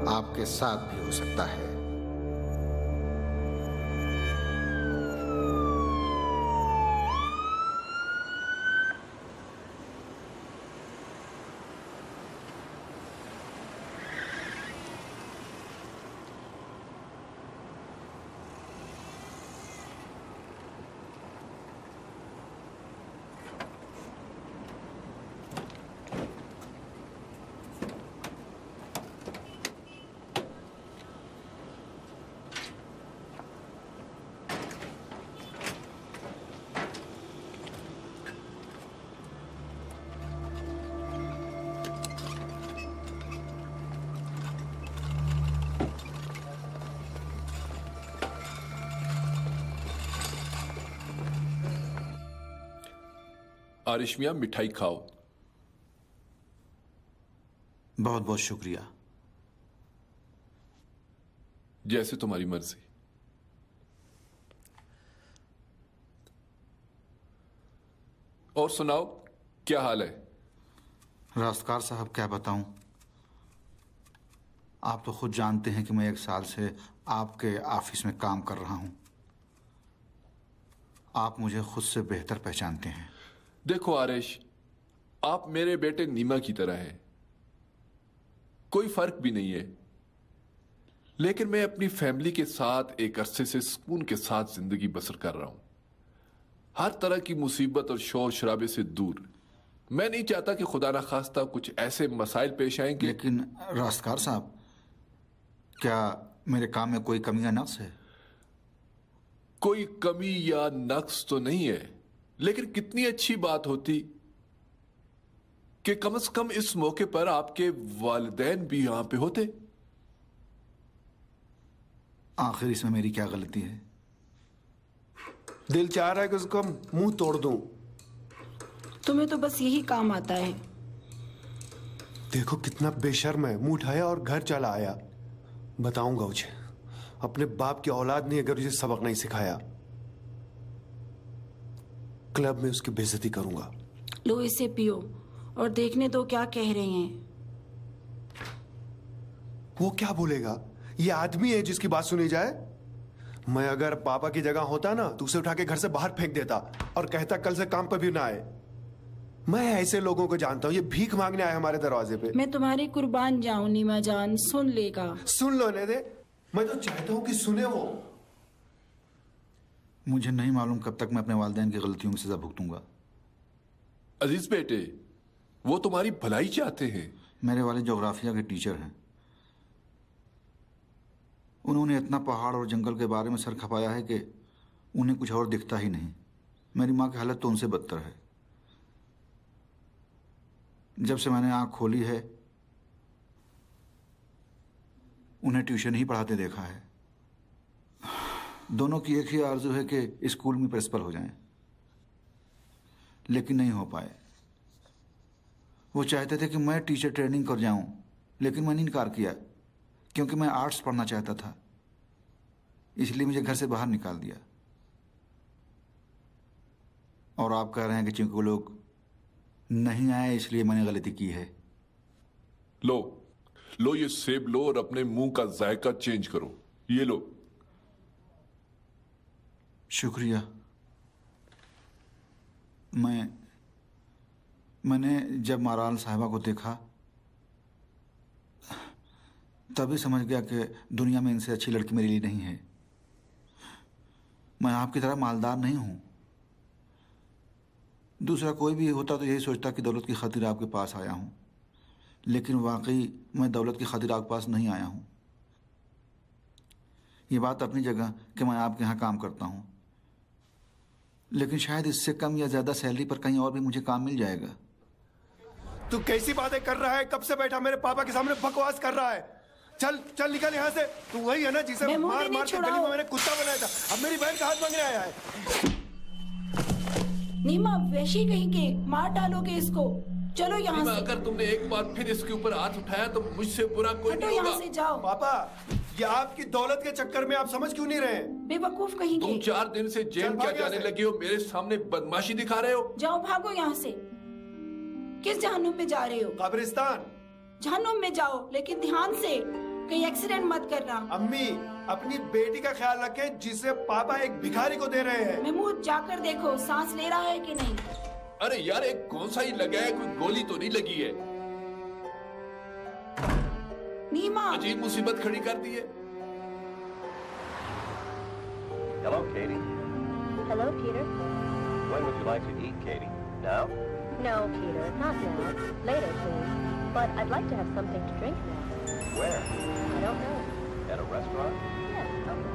आपके साथ भी हो सकता है। आरिश मियां, मिठाई खाओ। बहुत बहुत शुक्रिया। जैसे तुम्हारी मर्जी। और सुनाओ, क्या हाल है? रास्तकार साहब, क्या बताऊं, आप तो खुद जानते हैं कि मैं 1 साल से आपके ऑफिस में काम कर रहा हूं। आप मुझे खुद से बेहतर पहचानते हैं। देखो आरिश, आप मेरे बेटे नीमा की तरह हैं, कोई फर्क भी नहीं है। लेकिन मैं अपनी फैमिली के साथ एक अरसे से सुकून के साथ जिंदगी बसर कर रहा हूं, हर तरह की मुसीबत और शोर शराबे से दूर। मैं नहीं चाहता कि खुदा ना खास्ता कुछ ऐसे मसाइल पेश आएंगे। लेकिन रास्तकार साहब, क्या मेरे काम में कोई कमी या नक्स है? कोई कमी या नक्स तो नहीं है, लेकिन कितनी अच्छी बात होती कि कम से कम इस मौके पर आपके वालिदैन भी यहां पे होते। आखिर इसमें मेरी क्या गलती है? दिल चाह रहा है कि उसका मुंह तोड़ दूं। तुम्हें तो बस यही काम आता है। देखो कितना बेशर्म है, मुंह उठाया और घर चला आया। बताऊंगा उसे, अपने बाप की औलाद नहीं अगर उसे सबक नहीं सिखाया। क्लब में उसकी बेइज्जती करूंगा। लो इसे पियो और देखने दो क्या कह रहे हैं। वो क्या बोलेगा? ये आदमी है जिसकी बात सुनी जाए? मैं अगर पापा की जगह होता ना तो उसे उठा के घर से बाहर फेंक देता और कहता कल से काम पर भी ना आए। मैं ऐसे लोगों को जानता हूं, ये भीख मांगने आए हमारे दरवाजे पे। मैं तुम्हारी कुर्बान जाऊं नीमा जान, सुन लेगा। सुन लो ने दे, मैं तो चाहता हूं कि सुने वो। मुझे नहीं मालूम कब तक मैं अपने वालिदैन की गलतियों की सजा भुगतूंगा। अजीज बेटे, वो तुम्हारी भलाई चाहते हैं। मेरे वालिद ज्योग्राफिया के टीचर हैं। उन्होंने इतना पहाड़ और जंगल के बारे में सर खपाया है कि उन्हें कुछ और दिखता ही नहीं। मेरी माँ की हालत तो उनसे बदतर है। जब से मैंने आंख खोली है उन्हें ट्यूशन ही पढ़ाते देखा है। दोनों की एक ही आरजू है कि स्कूल में प्रिंसिपल हो जाएं, लेकिन नहीं हो पाए। वो चाहते थे कि मैं टीचर ट्रेनिंग कर जाऊं, लेकिन मैंने इनकार किया क्योंकि मैं आर्ट्स पढ़ना चाहता था। इसलिए मुझे घर से बाहर निकाल दिया। और आप कह रहे हैं कि चूंकि वो लोग नहीं आए इसलिए मैंने गलती की है। लो ये सेब लो और अपने मुंह का जायका चेंज करो। ये लो। शुक्रिया। मैंने जब माराल साहिबा को देखा तभी समझ गया कि दुनिया में इनसे अच्छी लड़की मेरे लिए नहीं है। मैं आपकी तरह मालदार नहीं हूं। दूसरा कोई भी होता तो यही सोचता कि दौलत की खातिर आपके पास आया हूं, लेकिन वाकई मैं दौलत की खातिर आपके पास नहीं आया हूं। ये बात अपनी जगह कि मैं आपके यहाँ काम करता हूं, लेकिन शायद इससे कम या ज्यादा सैलरी पर कहीं और भी मुझे काम मिल जाएगा। तू कैसी बातें कर रहा है? कब से बैठा मेरे पापा के सामने बकवास कर रहा है? चल चल निकल यहाँ से। तू वही है ना जिसे मार मार के गली में मैंने कुत्ता बनाया था, अब मेरी बहन का हाथ मांगने आया है। नीमा वैशी कहीं के, मार डालोगे इसको। चलो यहाँ से। अगर तुमने एक बार फिर इसके ऊपर हाथ उठाया तो मुझसे बुरा कोई नहीं होगा। यहाँ से जाओ। पापा, ये आपकी दौलत के चक्कर में आप समझ क्यों नहीं रहे? बेवकूफ कहीं के। तुम 4 दिन से जेल क्या जाने लगे हो, मेरे सामने बदमाशी दिखा रहे हो। जाओ भागो यहाँ से। किस जहन्नुम में जा रहे हो? कब्रिस्तान। जहन्नुम में जाओ, लेकिन ध्यान से। कहीं एक्सीडेंट मत करना। अम्मी, अपनी बेटी का ख्याल रखें जिसे पापा एक भिखारी को दे रहे हैं। महमूद जाकर देखो सांस ले रहा है कि नहीं। अरे यार, एक कौन सा ही लगा है, कोई गोली तो नहीं लगी है। नीमा, अजीब मुसीबत खड़ी कर दी है। Hello, Katie. Hello, Peter. When would you like to eat, Katie? Now? No, Peter, not now. Later, please. But I'd like to have something to drink now. Where? I don't know. At a restaurant? Yes, okay.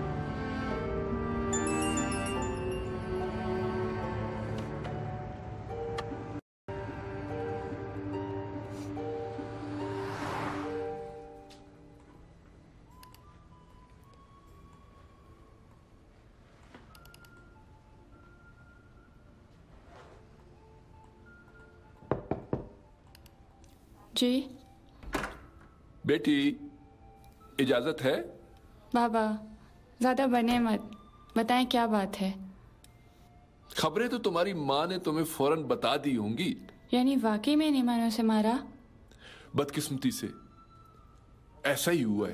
जी बेटी, इजाजत है? बाबा, ज्यादा बने मत, बताएं क्या बात है। खबरें तो तुम्हारी माँ ने तुम्हें फौरन बता दी होंगी। यानी वाकई में नीमा ने उसे मारा? बदकिस्मती से ऐसा ही हुआ है।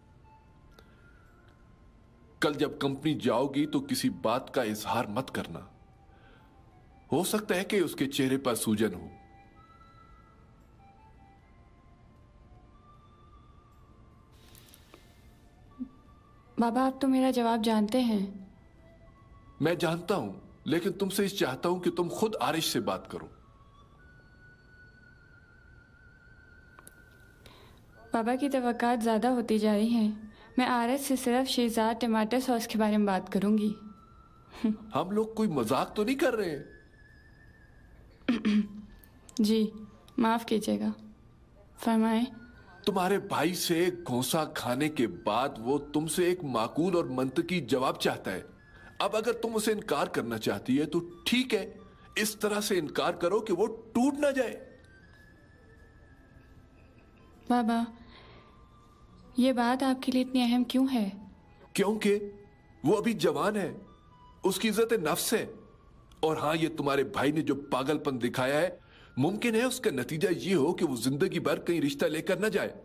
कल जब कंपनी जाओगी तो किसी बात का इजहार मत करना। हो सकता है कि उसके चेहरे पर सूजन हो। बाबा, आप तो मेरा जवाब जानते हैं। मैं जानता हूं, लेकिन तुमसे इस चाहता हूं कि तुम खुद आरिश से बात करो। बाबा की तवक्कात ज्यादा होती जा रही हैं। मैं आरिश से सिर्फ शेज़ाद टमाटर सॉस के बारे में बात करूंगी। हम लोग कोई मजाक तो नहीं कर रहे हैं? जी माफ कीजिएगा, फरमाएं। तुम्हारे भाई से घोंसा खाने के बाद वो तुमसे एक माकूल और मंतकी जवाब चाहता है। अब अगर तुम उसे इनकार करना चाहती है तो ठीक है, इस तरह से इनकार करो कि वो टूट ना जाए। बाबा, ये बात आपके लिए इतनी अहम क्यों है? क्योंकि वो अभी जवान है, उसकी इज्जत नफ्स है। और हाँ, ये तुम्हारे भाई ने जो पागलपन दिखाया है, मुमकिन है उसका नतीजा ये हो कि वो जिंदगी भर कहीं रिश्ता लेकर न जाए।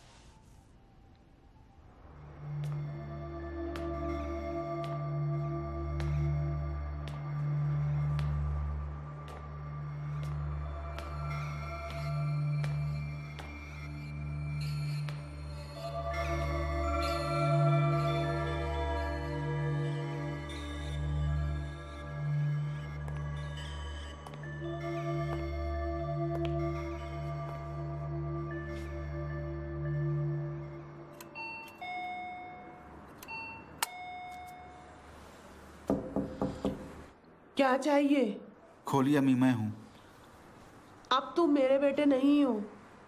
क्या चाहिए? खोलिए अम्मी, मैं हूं। अब तुम मेरे बेटे नहीं हो।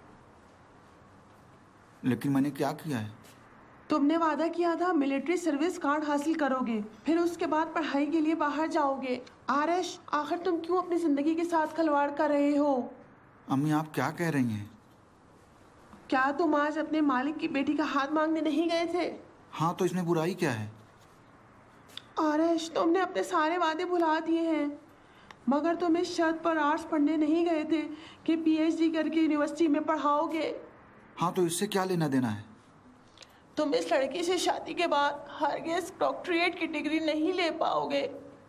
लेकिन मैंने क्या किया है? तुमने वादा किया था मिलिट्री सर्विस कार्ड हासिल करोगे, फिर उसके बाद पढ़ाई के लिए बाहर जाओगे। आरिश, आखिर तुम क्यों अपनी जिंदगी के साथ खिलवाड़ कर रहे हो? अम्मी, आप क्या कह रही हैं? क्या तुम आज अपने मालिक की बेटी का हाथ मांगने नहीं गए थे? हाँ, तो इसमें बुराई क्या है? आरिश, तुमने अपने सारे वादे भुला दिए हैं, मगर तुम इस शर्त पर आर्ट्स पढ़ने नहीं गए थे कि पीएचडी करके यूनिवर्सिटी में पढ़ाओगे। हाँ, तो इससे क्या लेना देना है? तुम इस लड़की से शादी के बाद हरगिज़ डॉक्टरेट की डिग्री नहीं ले पाओगे।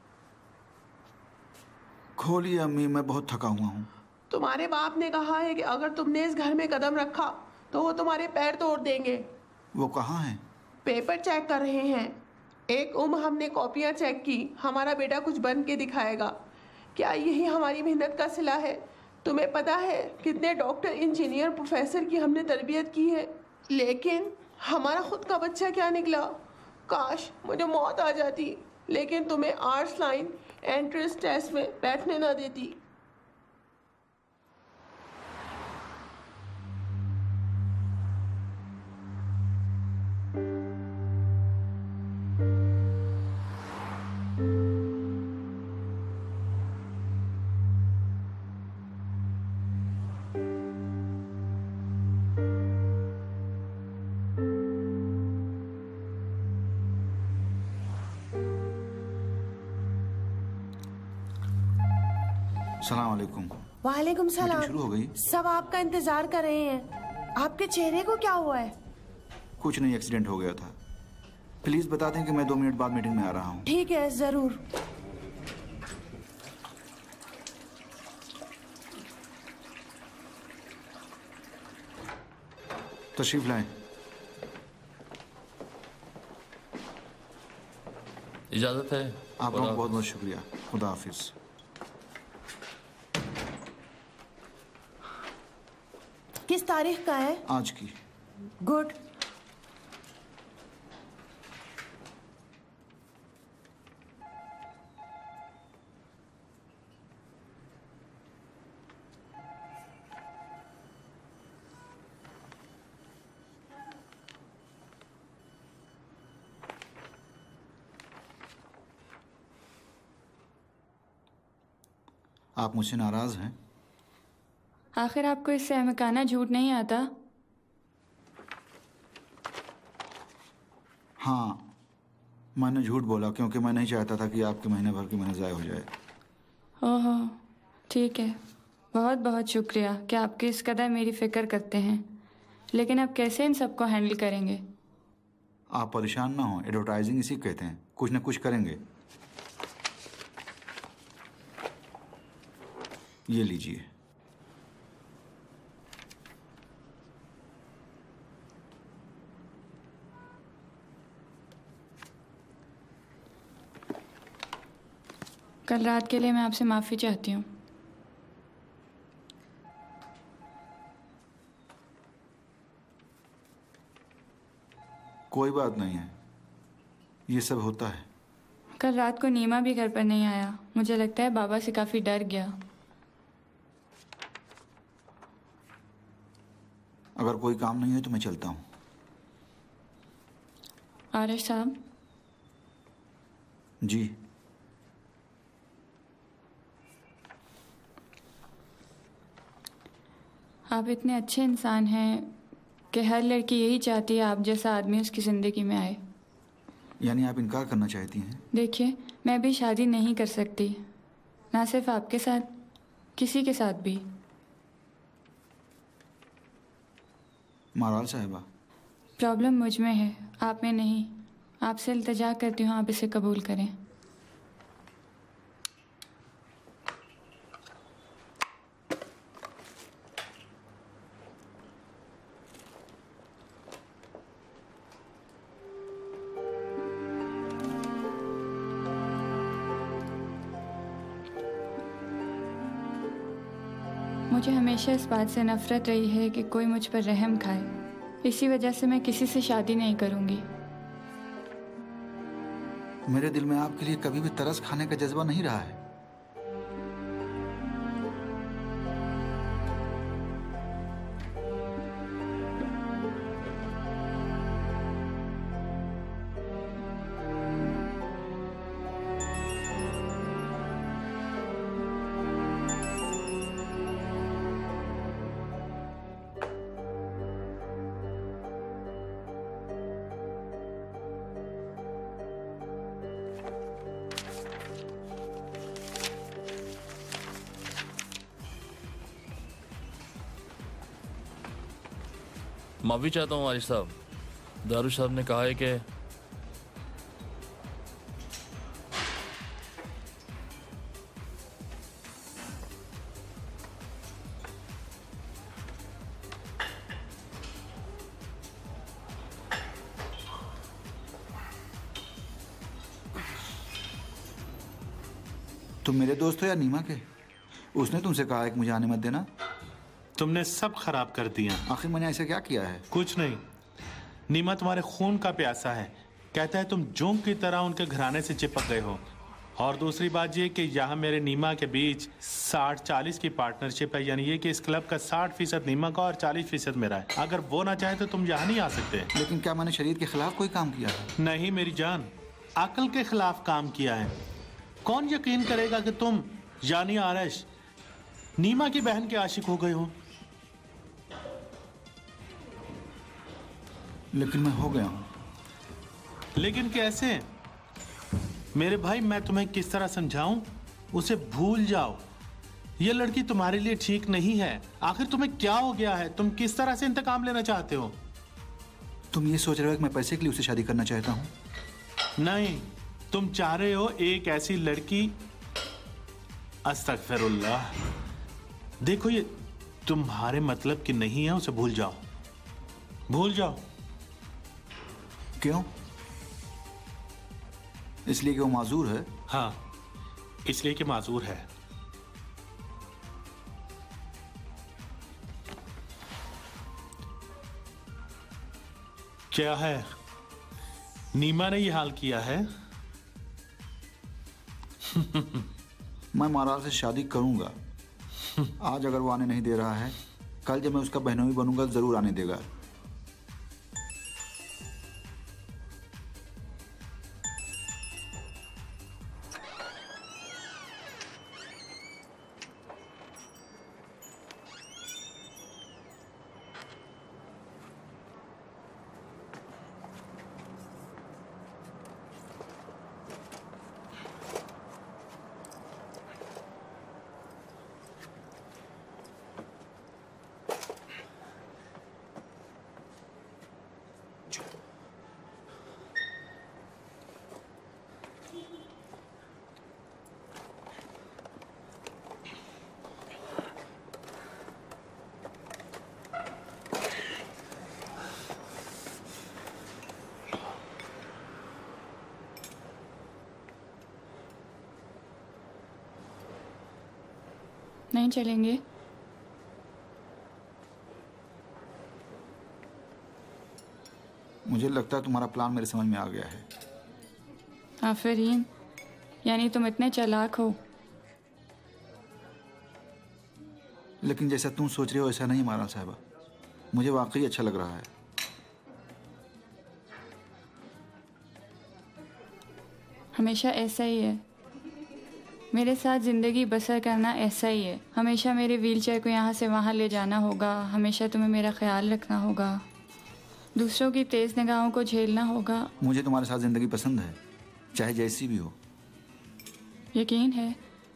खोलिए अम्मी, मैं बहुत थका हुआ हूँ। तुम्हारे बाप ने कहा है कि अगर तुमने इस घर में कदम रखा तो वो तुम्हारे पैर तोड़ देंगे। वो कहाँ हैं? पेपर चेक कर रहे हैं। एक हमने कॉपियां चेक की, हमारा बेटा कुछ बन के दिखाएगा। क्या यही हमारी मेहनत का सिला है? तुम्हें पता है कितने डॉक्टर, इंजीनियर, प्रोफेसर की हमने तरबियत की है, लेकिन हमारा खुद का बच्चा क्या निकला। काश मुझे मौत आ जाती, लेकिन तुम्हें आर्ट्स लाइन एंट्रेंस टेस्ट में बैठने ना देती। सलाम अलैकुम। वालेकुम सलाम। मीटिंग शुरू हो गई? सब आपका इंतजार कर रहे हैं। आपके चेहरे को क्या हुआ है? कुछ नहीं, एक्सीडेंट हो गया था। प्लीज बता दें कि मैं 2 मिनट बाद मीटिंग में आ रहा हूँ। ठीक है, जरूर। तशरीफ लाएं। इजाजत है। आप लोगों का बहुत बहुत शुक्रिया। खुदा हाफिज। किस तारीख का है? आज की। गुड। आप मुझसे नाराज हैं? आखिर आपको इससे अहमकाना झूठ नहीं आता? हाँ, मैंने झूठ बोला क्योंकि मैं नहीं चाहता था कि आपके महीने भर की मेहनत ज़ाया हो जाए। ओहो, ठीक है। बहुत बहुत शुक्रिया कि आप किस कदर मेरी फिक्र करते हैं। लेकिन अब कैसे इन सबको हैंडल करेंगे? आप परेशान ना हो, एडवर्टाइजिंग इसी कहते हैं, कुछ न कुछ करेंगे। ये लीजिए। कल रात के लिए मैं आपसे माफ़ी चाहती हूँ। कोई बात नहीं है, ये सब होता है। कल रात को नीमा भी घर पर नहीं आया। मुझे लगता है बाबा से काफ़ी डर गया। अगर कोई काम नहीं है तो मैं चलता हूँ। आरिश साहब। जी। आप इतने अच्छे इंसान हैं कि हर लड़की यही चाहती है आप जैसा आदमी उसकी ज़िंदगी में आए। यानी आप इनकार करना चाहती हैं? देखिए, मैं भी शादी नहीं कर सकती, ना सिर्फ आपके साथ, किसी के साथ भी। माराल साहिबा, प्रॉब्लम मुझ में है, आप में नहीं। आपसे इल्तिजा करती हूँ, आप इसे कबूल करें। मुझे हमेशा इस बात से नफरत रही है कि कोई मुझ पर रहम खाए। इसी वजह से मैं किसी से शादी नहीं करूंगी। मेरे दिल में आपके लिए कभी भी तरस खाने का जज्बा नहीं रहा है। माफ़ी चाहता हूँ आरिश साहब। दारू साहब ने कहा है कि तुम मेरे दोस्त हो या नीमा के? उसने तुमसे कहा है कि मुझे आने मत देना। तुमने सब खराब कर दिया। आखिर मैंने ऐसा क्या किया है? कुछ नहीं, नीमा तुम्हारे खून का प्यासा है। कहता है तुम जोंक की तरह उनके घराने से चिपक गए हो। और दूसरी बात ये कि यहाँ मेरे नीमा के बीच 60-40 की पार्टनरशिप है, यानी ये कि इस क्लब का 60% नीमा का और 40% मेरा है। अगर वो ना चाहे तो तुम यहाँ नहीं आ सकते। लेकिन क्या मैंने शरीयत के खिलाफ कोई काम किया है? नहीं मेरी जान, अकल के खिलाफ काम किया है। कौन यकीन करेगा कि तुम यानी आरिश नीमा की बहन के आशिक हो गए हो? लेकिन मैं हो गया हूं। लेकिन कैसे? मेरे भाई, मैं तुम्हें किस तरह समझाऊं? उसे भूल जाओ। ये लड़की तुम्हारे लिए ठीक नहीं है। आखिर तुम्हें क्या हो गया है? तुम किस तरह से इंतकाम लेना चाहते हो? तुम ये सोच रहे हो कि मैं पैसे के लिए उससे शादी करना चाहता हूँ? नहीं, तुम चाह रहे हो एक ऐसी लड़की। अस्तगफिरुल्लाह। देखो, ये तुम्हारे मतलब की नहीं है, उसे भूल जाओ, भूल जाओ। क्यों? इसलिए कि वो माजूर है? हाँ, इसलिए कि माजूर है। क्या है, नीमा ने ये हाल किया है? मैं माराल से शादी करूंगा। आज अगर वो आने नहीं दे रहा है, कल जब मैं उसका बहनोई बनूंगा जरूर आने देगा। नहीं चलेंगे? मुझे लगता है तुम्हारा प्लान मेरे समझ में आ गया है। आफरीन, यानी तुम इतने चालाक हो। लेकिन जैसा तुम सोच रहे हो ऐसा नहीं मारा साहिबा। मुझे वाकई अच्छा लग रहा है। हमेशा ऐसा ही है। मेरे साथ ज़िंदगी बसर करना ऐसा ही है। हमेशा मेरे व्हीलचेयर को यहाँ से वहाँ ले जाना होगा। हमेशा तुम्हें मेरा ख्याल रखना होगा। दूसरों की तेज़ निगाहों को झेलना होगा। मुझे तुम्हारे साथ ज़िंदगी पसंद है, चाहे जैसी भी हो। यकीन है?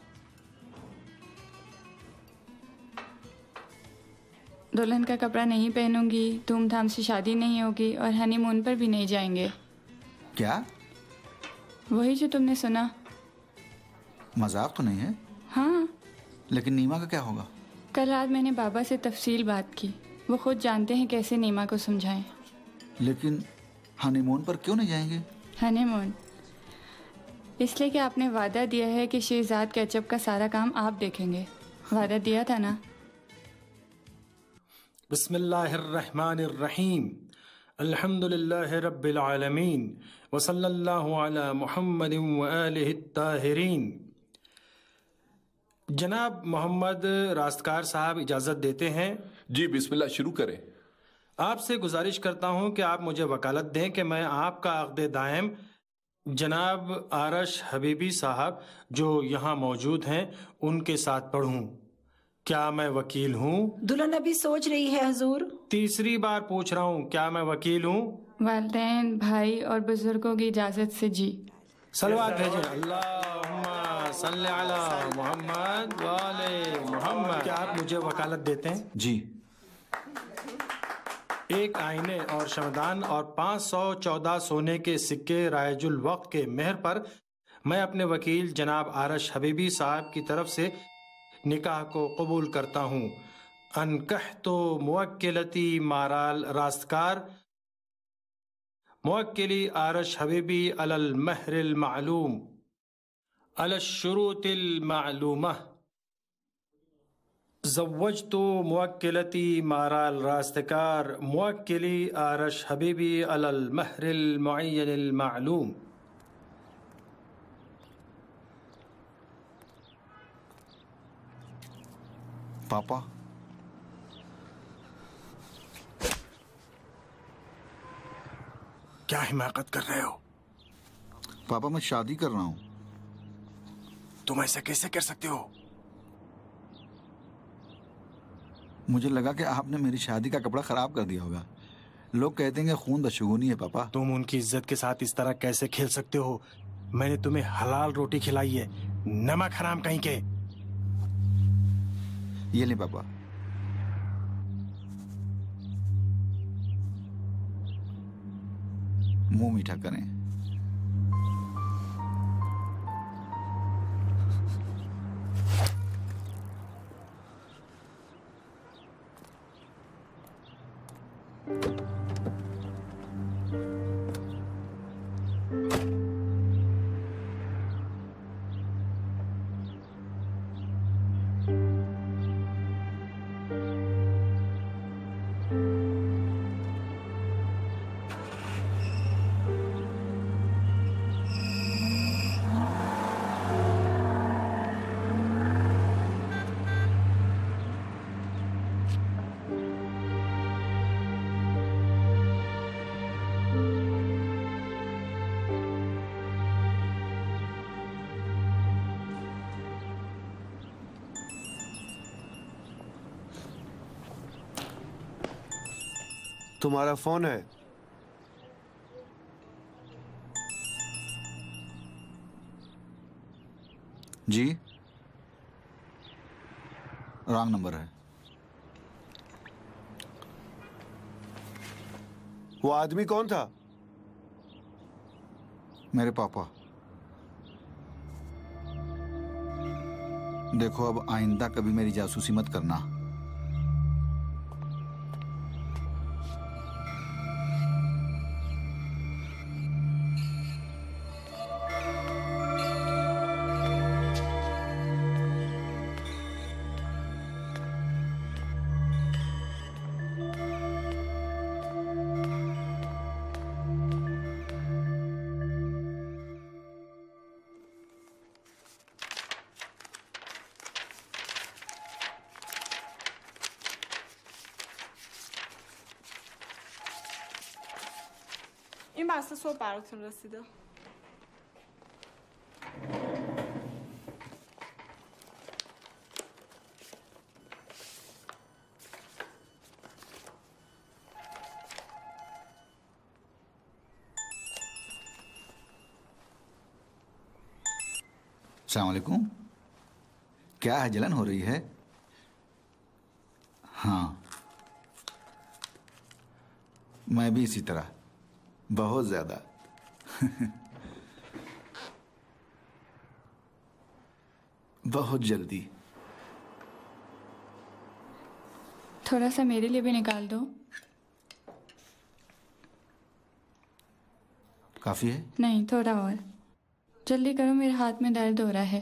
दुल्हन का कपड़ा नहीं पहनूंगी, धूमधाम से शादी नहीं होगी और हनीमून पर भी नहीं जाएंगे। क्या? वही जो तुमने सुना। मजाक तो नहीं है? हाँ। लेकिन नीमा का क्या होगा? कल रात मैंने बाबा से तफसील बात की। वो खुद जानते हैं कैसे नीमा को समझाएं। लेकिन हनीमून पर क्यों नहीं जाएंगे? हनीमून इसलिए कि आपने वादा दिया है कि शहजाद केचप का सारा काम आप देखेंगे। वादा दिया था ना? बिस्मिल्लाहिर्रहमानिर्रहीम। अल्हम्दुलिल्लाहि रब्बिल आलमीन व सल्लल्लाहु अला मुहम्मदिन व आलिहि ताहिरीन। जनाब मोहम्मद रास्तकार साहब इजाज़त देते हैं? जी बिस्मिल्लाह, शुरू करें। आपसे गुजारिश करता हूं कि आप मुझे वकालत दें कि मैं आपका अक़्द दायम जनाब आरश हबीबी साहब जो यहाँ मौजूद हैं उनके साथ पढ़ूं। क्या मैं वकील हूँ? दुल्हन अभी सोच रही है हुजूर। तीसरी बार पूछ रहा हूँ, क्या मैं वकील हूँ? वालिदैन, भाई और बुजुर्गों की इजाज़त से जी। सलवात भेजें। अल्लाहुम्मा सल्ली अला मुहम्मद व आले मुहम्मद। क्या आप मुझे वकालत देते हैं? जी। एक आईने और शमदान और 514 सोने के सिक्के रायजुल वक्त के मेहर पर मैं अपने वकील जनाब आरश हबीबी साहब की तरफ से निकाह को कबूल करता हूँ। अनकहतो मुवक्किलती माराल रास्तकार मुवक्किली आरश हबीबी अलल महरिल मालूम अलश शुरूतिल मालूमा। ज़व्वजतु मुवक्किलती माराल रास्तकार मुवक्किली आरश हबीबी अलल महरिल मुअय्यनिल मालूम। पापा, क्या हिमाकत कर रहे हो? पापा मैं शादी कर रहा हूँ। तुम ऐसा कैसे कर सकते हो? मुझे लगा कि आपने मेरी शादी का कपड़ा खराब कर दिया होगा। लोग कहते हैं कि खून बदशगुनी है। पापा, तुम उनकी इज्जत के साथ इस तरह कैसे खेल सकते हो? मैंने तुम्हें हलाल रोटी खिलाई है, नमक हराम कहीं के। ये ले पापा। मुंह मीठा करें। तुम्हारा फोन है? जी, रॉन्ग नंबर है। वो आदमी कौन था? मेरे पापा। देखो, अब आइंदा कभी मेरी जासूसी मत करना। این بسته صبح براتون رسیده. अस्सलाम वालेकुम। क्या है, जलन हो रही है? हाँ, मैं भी इसी तरह, बहुत ज्यादा। बहुत जल्दी। थोड़ा सा मेरे लिए भी निकाल दो। काफी है? नहीं, थोड़ा और। जल्दी करो, मेरे हाथ में दर्द हो रहा है।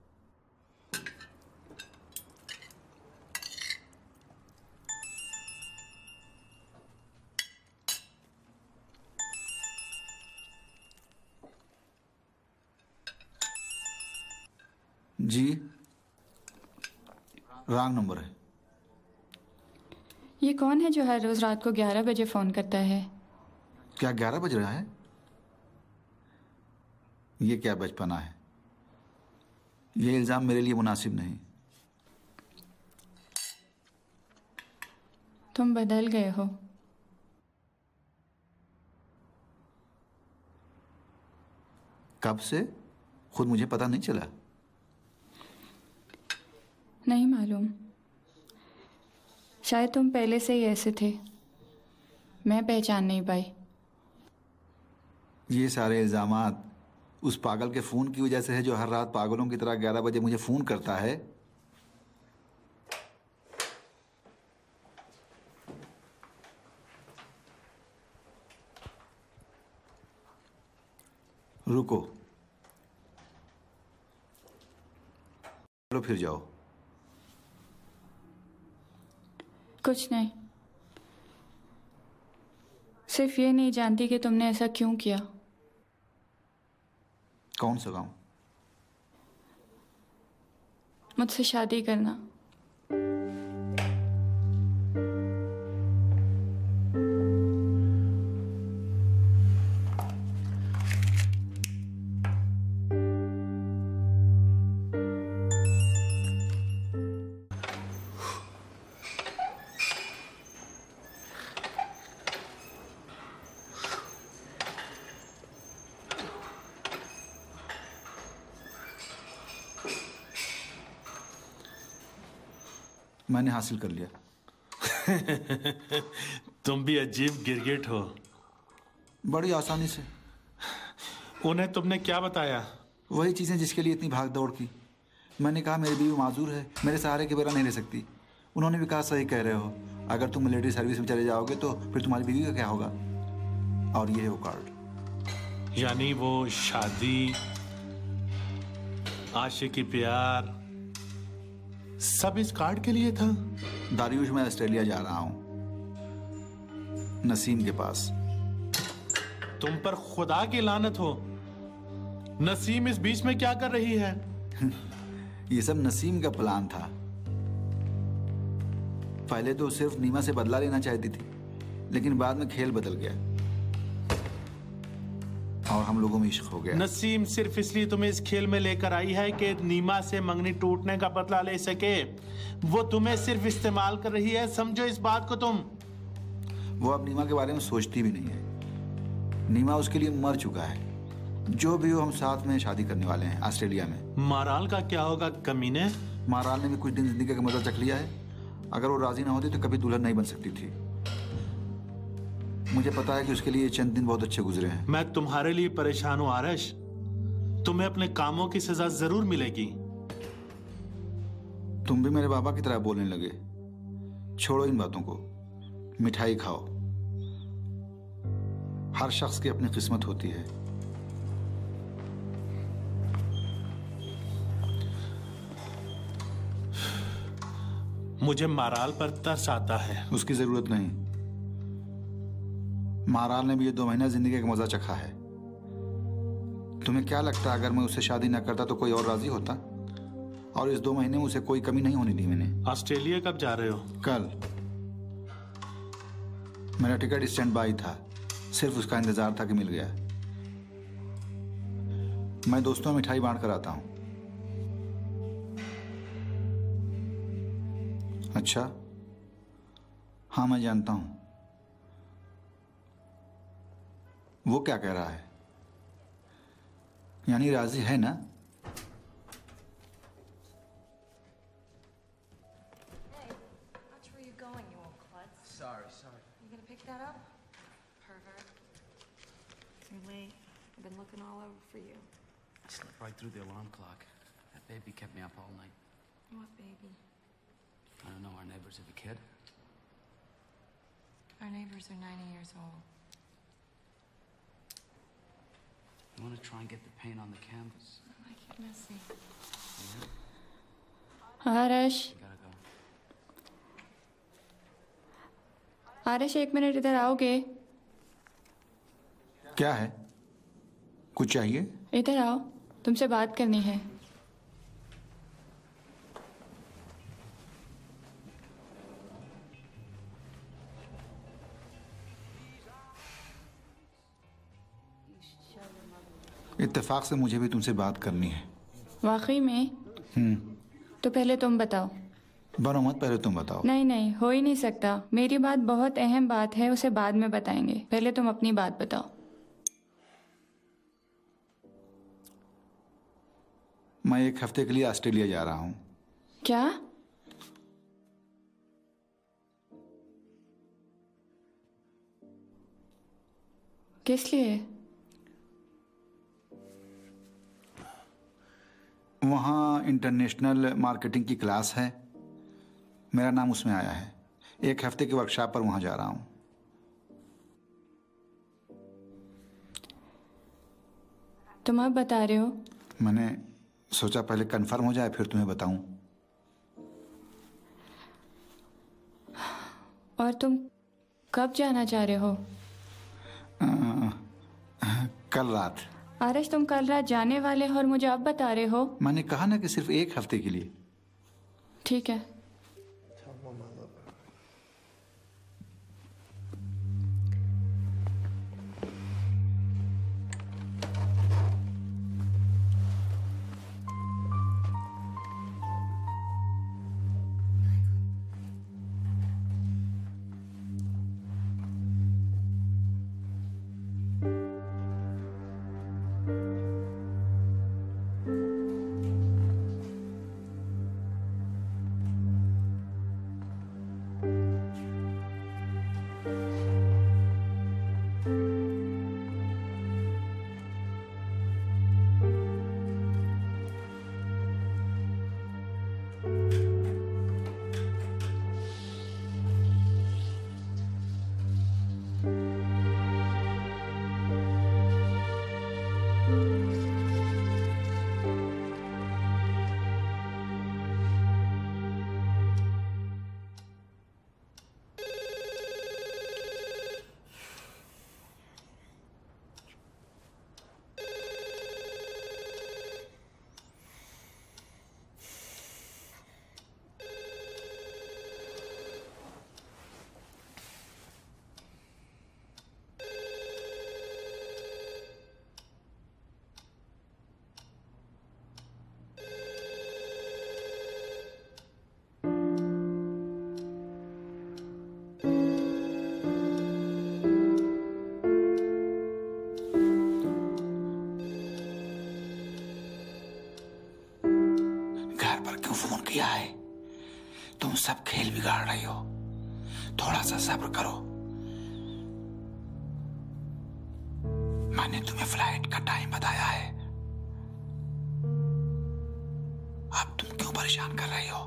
जी, रॉन्ग नंबर है। ये कौन है जो हर रोज रात को 11 बजे फोन करता है? क्या 11 बज रहा है? ये क्या बचपना है? ये इल्जाम मेरे लिए मुनासिब नहीं। तुम बदल गए हो। कब से? खुद मुझे पता नहीं चला। नहीं मालूम, शायद तुम पहले से ही ऐसे थे, मैं पहचान नहीं पाई। ये सारे इल्जामात उस पागल के फोन की वजह से है जो हर रात पागलों की तरह 11 बजे मुझे फोन करता है। रुको, चलो फिर जाओ। कुछ नहीं, सिर्फ ये नहीं जानती कि तुमने ऐसा क्यों किया। कौन सा काम? मुझसे शादी करना। मैंने हासिल कर लिया। तुम भी अजीब गिरगिट हो। बड़ी आसानी से। उन्हें तुमने क्या बताया? वही चीजें जिसके लिए इतनी भाग दौड़ की। मैंने कहा मेरी बीवी माजूर है, मेरे सहारे के बिना नहीं रह सकती। उन्होंने भी कहा सही कह रहे हो, अगर तुम मिलिट्री सर्विस में चले जाओगे तो फिर तुम्हारी बीवी का क्या होगा। और ये है वो कार्ड। यानी वो शादी, आशिकी, प्यार सब इस कार्ड के लिए था? दारियुश, मैं ऑस्ट्रेलिया जा रहा हूं, नसीम के पास। तुम पर खुदा की लानत हो। नसीम इस बीच में क्या कर रही है? ये सब नसीम का प्लान था। पहले तो सिर्फ नीमा से बदला लेना चाहती थी, लेकिन बाद में खेल बदल गया और हम लोगों में इश्क हो गया। नसीम सिर्फ इसलिए तुम्हें इस खेल में लेकर आई है कि नीमा से मंगनी टूटने का बदला ले सके। वो तुम्हें सिर्फ इस्तेमाल कर रही है, समझो इस बात को तुम। वो अब नीमा के बारे में सोचती भी नहीं है। नीमा उसके लिए मर चुका है। जो भी हो, हम साथ में शादी करने वाले हैं ऑस्ट्रेलिया में। माराल का क्या होगा कमीने? माराल ने भी कुछ दिन जिंदगी का मजा चख लिया है। अगर वो राजी ना होती तो कभी दुल्हन नहीं बन सकती थी। मुझे पता है कि उसके लिए चंद दिन बहुत अच्छे गुजरे हैं। मैं तुम्हारे लिए परेशान हूं आरश। तुम्हें अपने कामों की सजा जरूर मिलेगी। तुम भी मेरे बाबा की तरह बोलने लगे। छोड़ो इन बातों को, मिठाई खाओ। हर शख्स की अपनी किस्मत होती है। मुझे माराल पर तरस आता है। उसकी जरूरत नहीं। माराल ने भी ये 2 महीना जिंदगी का मजा चखा है। तुम्हें क्या लगता है अगर मैं उससे शादी ना करता तो कोई और राजी होता? और इस 2 महीने में उसे कोई कमी नहीं होने दी मैंने। ऑस्ट्रेलिया कब जा रहे हो? कल। मेरा टिकट स्टैंड बाई था, सिर्फ उसका इंतजार था कि मिल गया। मैं दोस्तों में मिठाई बांट कर आता हूं। अच्छा, हाँ मैं जानता हूं। वो क्या कह रहा है? यानी राजी है ना? Been looking all over for you. I slept right through the alarm clock. That baby kept me up all night. What baby? I don't know, our neighbors have a kid. Our neighbors are 90 years old. You want to try and get the paint on the canvas? I keep messy. Aarash, You gotta go. Aarash 1 minute इधर आओगे? क्या है? कुछ चाहिए? इधर आओ, तुमसे बात करनी है। इत्तेफाक से मुझे भी तुमसे बात करनी है। वाकई में? तो पहले तुम बताओ। बनो मत, पहले तुम बताओ। नहीं नहीं, हो ही नहीं सकता। मेरी बात बहुत अहम बात है, उसे बाद में बताएंगे। पहले तुम अपनी बात बताओ। मैं 1 हफ्ते के लिए ऑस्ट्रेलिया जा रहा हूं। क्या? किस लिए? वहाँ इंटरनेशनल मार्केटिंग की क्लास है, मेरा नाम उसमें आया है। 1 हफ्ते की वर्कशॉप पर वहाँ जा रहा हूँ। तुम अब बता रहे हो? मैंने सोचा पहले कंफर्म हो जाए फिर तुम्हें बताऊं। और तुम कब जाना चाह रहे हो? कल रात। आरश, तुम कल रात जाने वाले हो और मुझे अब बता रहे हो? मैंने कहा ना कि सिर्फ 1 हफ्ते के लिए। ठीक है। फोन किया है। तुम सब खेल बिगाड़ रही हो, थोड़ा सा सब्र करो। मैंने तुम्हें फ्लाइट का टाइम बताया है, अब तुम क्यों परेशान कर रही हो?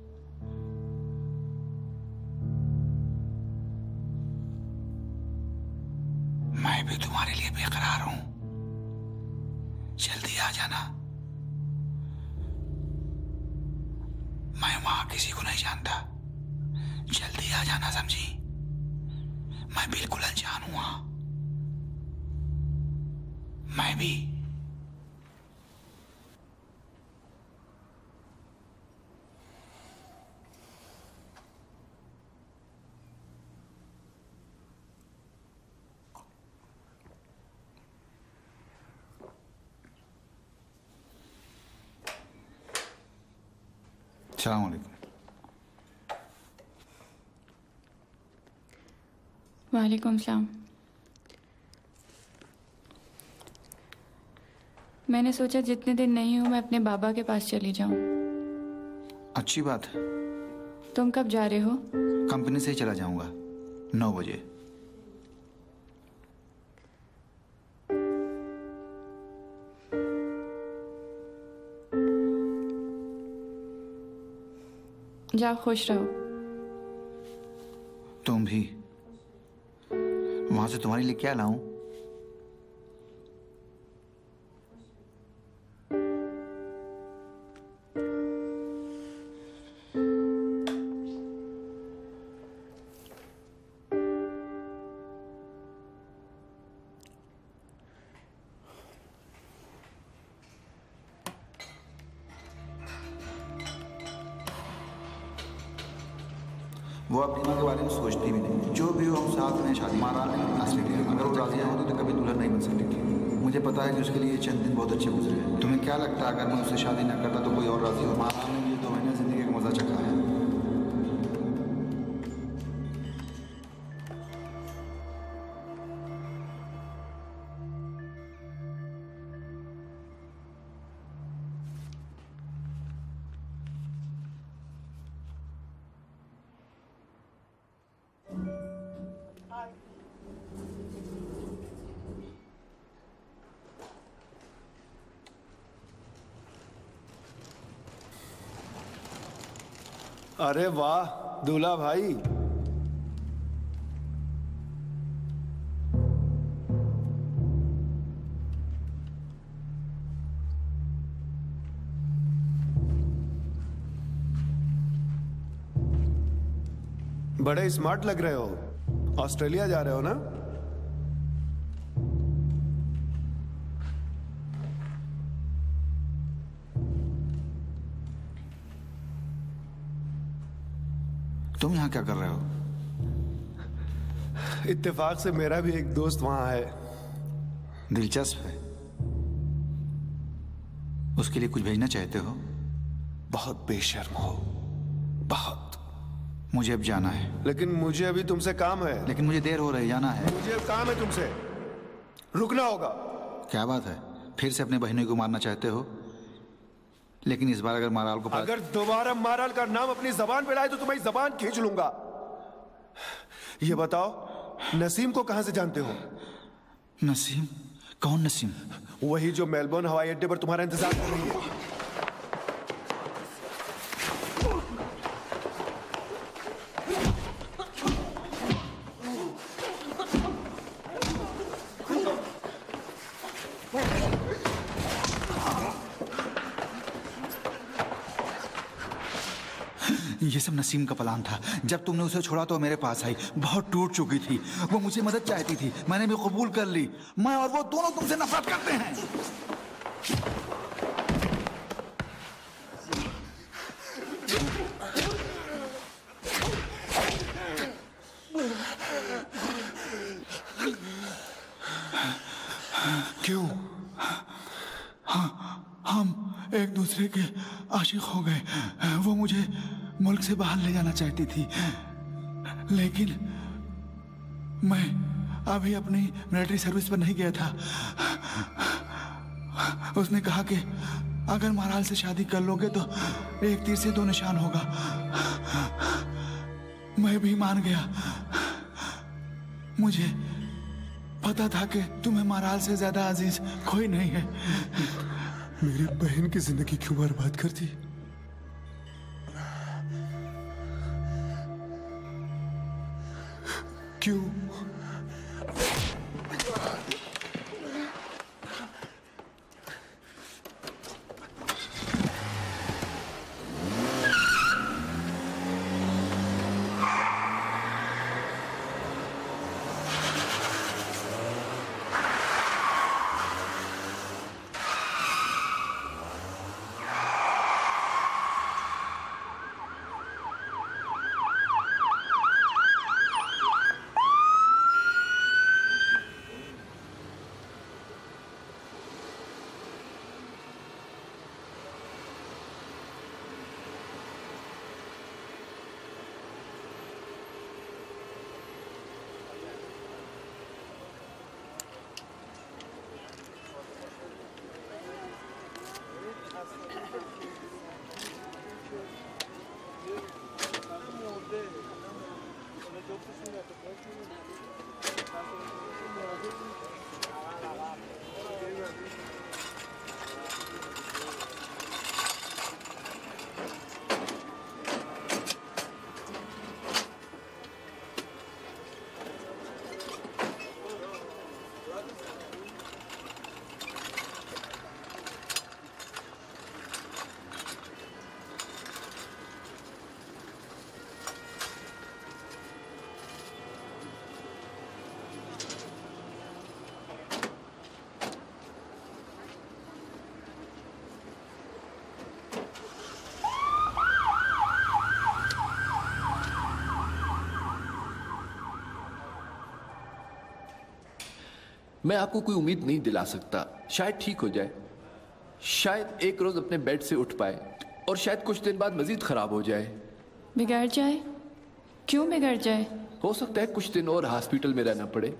मैं भी तुम्हारे लिए बेकरार हूं, जल्दी आ जाना। मैं वहां किसी को नहीं जानता, जल्दी आ जाना, समझी? मैं बिल्कुल अनजान हूं वहां, मैं भी। अस्सलाम वालेकुम। वालेकुम सलाम। मैंने सोचा जितने दिन नहीं हूं मैं अपने बाबा के पास चली जाऊं। अच्छी बात है। तुम कब जा रहे हो? कंपनी से ही चला जाऊंगा 9 बजे। जाओ, खुश रहो। तुम भी। वहां से तुम्हारे लिए क्या लाऊं? वो अपनी माँ के बारे में सोचती भी नहीं। जो भी हो, हम साथ में शादी मारा ऑस्ट्रेलिया। अगर वो राजी होती तो कभी दुल्हन नहीं बन सकती थी। मुझे पता है कि उसके लिए चंद दिन बहुत अच्छे गुजरे हैं। तुम्हें क्या लगता है अगर मैं उससे शादी न करता तो कोई और राजी हो? मारा ने मुझे 2 महीने जिंदगी का मजा चखा है। अरे वाह दूल्हा भाई, बड़े स्मार्ट लग रहे हो। ऑस्ट्रेलिया जा रहे हो ना? तुम यहाँ क्या कर रहे हो? इत्तेफाक से मेरा भी एक दोस्त वहां है। दिलचस्प है। उसके लिए कुछ भेजना चाहते हो? बहुत बेशर्म हो, बहुत। मुझे अब जाना है। लेकिन मुझे अभी तुमसे काम है। लेकिन मुझे देर हो रही, जाना है। मुझे काम है तुमसे, रुकना होगा। क्या बात है, फिर से अपने बहनों को मारना चाहते हो? लेकिन इस बार अगर माराल को अगर दोबारा माराल का नाम अपनी जबान पे लाए तो तुम्हारी जबान खींच लूंगा। ये बताओ, नसीम को कहां से जानते हो? नसीम? कौन नसीम? वही जो मेलबोर्न हवाई अड्डे पर तुम्हारा इंतजार कर रही है। ये सब नसीम का प्लान था। जब तुमने उसे छोड़ा तो मेरे पास आई, बहुत टूट चुकी थी। वो मुझे मदद चाहती थी, मैंने भी कबूल कर ली। मैं और वो दोनों तुमसे नफरत करते हैं। क्यों? हम एक दूसरे के आशिक हो गए। वो मुझे मुल्क से बाहर ले जाना चाहती थी, लेकिन मैं अभी अपनी मिलिट्री सर्विस पर नहीं गया था। उसने कहा कि अगर महाराज से शादी कर लोगे तो एक तीर से दो निशान होगा। मैं भी मान गया। मुझे पता था कि तुम्हें महाराज से ज्यादा अजीज कोई नहीं है। मेरी बहन की जिंदगी क्यों बर्बाद कर दी? क्यों? मैं आपको कोई उम्मीद नहीं दिला सकता। शायद ठीक हो जाए, शायद एक रोज अपने बेड से उठ पाए, और शायद कुछ दिन बाद मजीद खराब हो जाए। बिगड़ जाए? क्यों बिगड़ जाए? हो सकता है कुछ दिन और हॉस्पिटल में रहना पड़े।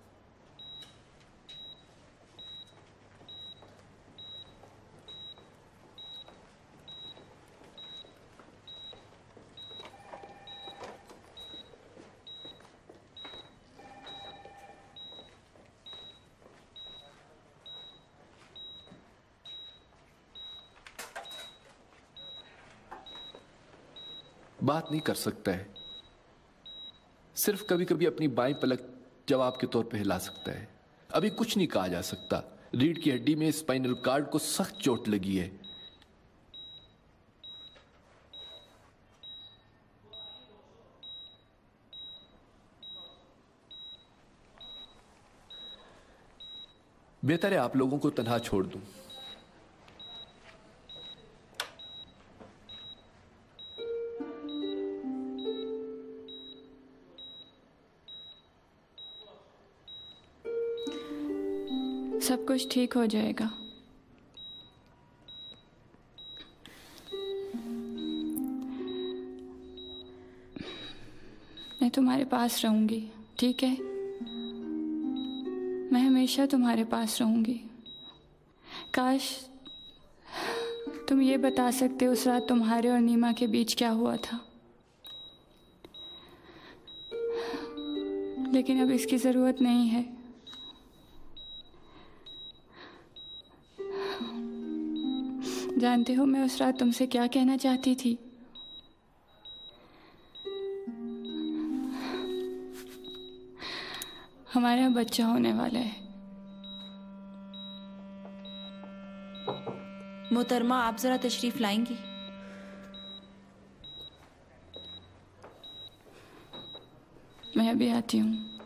बात नहीं कर सकता है, सिर्फ कभी कभी अपनी बाईं पलक जवाब के तौर पे हिला सकता है। अभी कुछ नहीं कहा जा सकता। रीढ़ की हड्डी में स्पाइनल कार्ड को सख्त चोट लगी है। बेहतर है आप लोगों को तन्हा छोड़ दूं। सब कुछ ठीक हो जाएगा। मैं तुम्हारे पास रहूंगी, ठीक है? मैं हमेशा तुम्हारे पास रहूंगी। काश तुम ये बता सकते उस रात तुम्हारे और नीमा के बीच क्या हुआ था, लेकिन अब इसकी जरूरत नहीं है। जानते हो मैं उस रात तुमसे क्या कहना चाहती थी? हमारा बच्चा होने वाला है। मोहतरमा, आप जरा तशरीफ लाएंगी? मैं अभी आती हूँ।